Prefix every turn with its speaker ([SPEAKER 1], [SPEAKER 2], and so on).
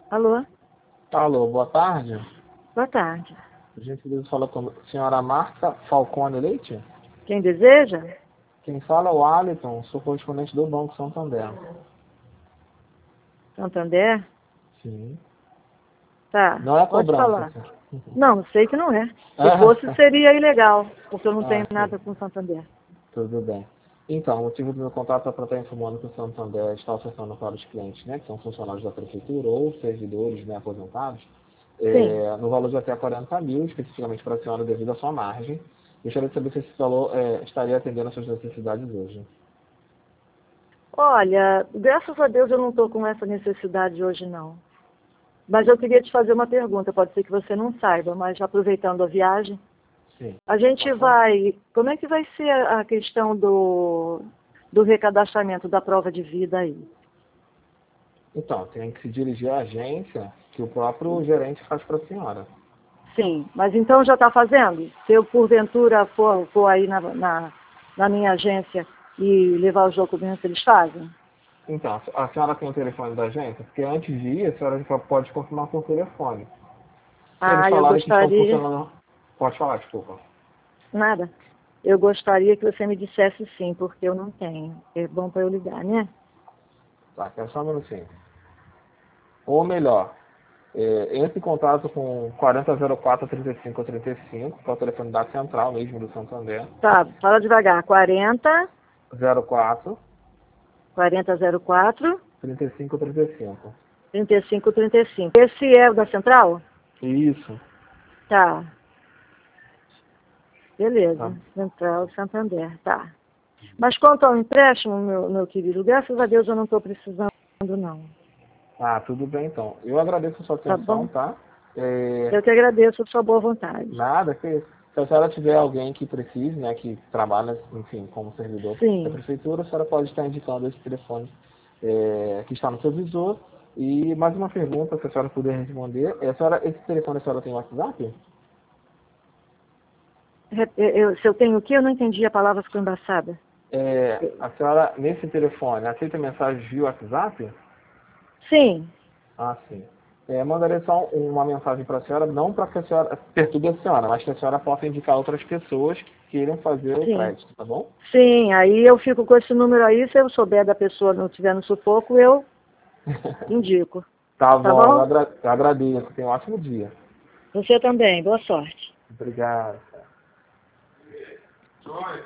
[SPEAKER 1] Alô?
[SPEAKER 2] Alô, boa tarde.
[SPEAKER 1] Boa tarde.
[SPEAKER 2] A gente fala com a senhora Marta Falcone Leite.
[SPEAKER 1] Quem deseja?
[SPEAKER 2] Quem fala é o Alisson, sou correspondente do Banco Santander.
[SPEAKER 1] Santander?
[SPEAKER 2] Sim.
[SPEAKER 1] Tá,
[SPEAKER 2] Não é
[SPEAKER 1] pode
[SPEAKER 2] cobrança,
[SPEAKER 1] falar.
[SPEAKER 2] assim.
[SPEAKER 1] Não, sei que não é. Se
[SPEAKER 2] Ah,
[SPEAKER 1] fosse, seria ilegal, porque eu não tenho
[SPEAKER 2] sim.
[SPEAKER 1] nada com Santander.
[SPEAKER 2] Tudo bem. Então, o motivo do meu contato é para estar informando que o Santander está ofertando para os clientes, né, que são funcionários da prefeitura ou servidores, né, aposentados,
[SPEAKER 1] Sim.
[SPEAKER 2] no valor de até 40 mil, especificamente para a senhora devido à sua margem. Gostaria de saber se esse valor estaria atendendo às suas necessidades hoje.
[SPEAKER 1] Olha, graças a Deus eu não estou com essa necessidade hoje, não. Mas eu queria te fazer uma pergunta, pode ser que você não saiba, mas aproveitando a viagem,
[SPEAKER 2] Sim.
[SPEAKER 1] a gente
[SPEAKER 2] Pode falar?
[SPEAKER 1] vai... Como é que vai ser a questão do recadastramento da prova de vida aí?
[SPEAKER 2] Então, tem que se dirigir à agência que o próprio gerente faz para a senhora.
[SPEAKER 1] Sim, mas então já está fazendo? Se eu, porventura, for aí na minha agência e levar os documentos, eles fazem?
[SPEAKER 2] Então, a senhora tem o telefone da agência? Porque antes de ir, a senhora já pode confirmar por telefone. Se eles
[SPEAKER 1] Ah, eu
[SPEAKER 2] falarem que estão
[SPEAKER 1] gostaria...
[SPEAKER 2] funcionando... Pode falar, desculpa.
[SPEAKER 1] Nada. Eu gostaria que você me dissesse sim, porque eu não tenho. É bom para eu ligar, né?
[SPEAKER 2] Tá, quero só um minutinho. Ou melhor, entre em contato com 4004-3535, que é o telefone da central mesmo do Santander.
[SPEAKER 1] Tá, fala devagar. 40,
[SPEAKER 2] 04
[SPEAKER 1] 4004,
[SPEAKER 2] 3535.
[SPEAKER 1] 3535. Esse é o da central?
[SPEAKER 2] Isso.
[SPEAKER 1] Tá,
[SPEAKER 2] Tá.
[SPEAKER 1] beleza. Central Santander, tá. Mas quanto ao empréstimo, meu querido, graças a Deus eu não estou precisando, não.
[SPEAKER 2] Ah, tudo bem então. Eu agradeço a sua
[SPEAKER 1] Tá
[SPEAKER 2] atenção,
[SPEAKER 1] bom?
[SPEAKER 2] tá?
[SPEAKER 1] Eu que agradeço a sua boa vontade.
[SPEAKER 2] Nada, que se a senhora tiver alguém que precise, né, que trabalha, enfim, como servidor da
[SPEAKER 1] Sim.
[SPEAKER 2] prefeitura, a senhora pode estar indicando esse telefone que está no seu visor. E mais uma pergunta, se a senhora puder responder. Esse telefone a senhora tem WhatsApp?
[SPEAKER 1] Se eu tenho o quê? Eu não entendi, a palavra ficou embaçada.
[SPEAKER 2] A senhora, nesse telefone, aceita mensagem via WhatsApp?
[SPEAKER 1] Sim,
[SPEAKER 2] Ah, sim. Mandarei só uma mensagem para a senhora, não para que a senhora perturbe a senhora, mas que a senhora possa indicar outras pessoas que queiram fazer o
[SPEAKER 1] sim.
[SPEAKER 2] crédito, tá bom?
[SPEAKER 1] Sim, aí eu fico com esse número aí, se eu souber da pessoa não estiver no sufoco, eu indico.
[SPEAKER 2] Tá
[SPEAKER 1] Tá
[SPEAKER 2] bom,
[SPEAKER 1] bom?
[SPEAKER 2] eu agradeço. Tenha um ótimo dia.
[SPEAKER 1] Você também, boa sorte.
[SPEAKER 2] Obrigado.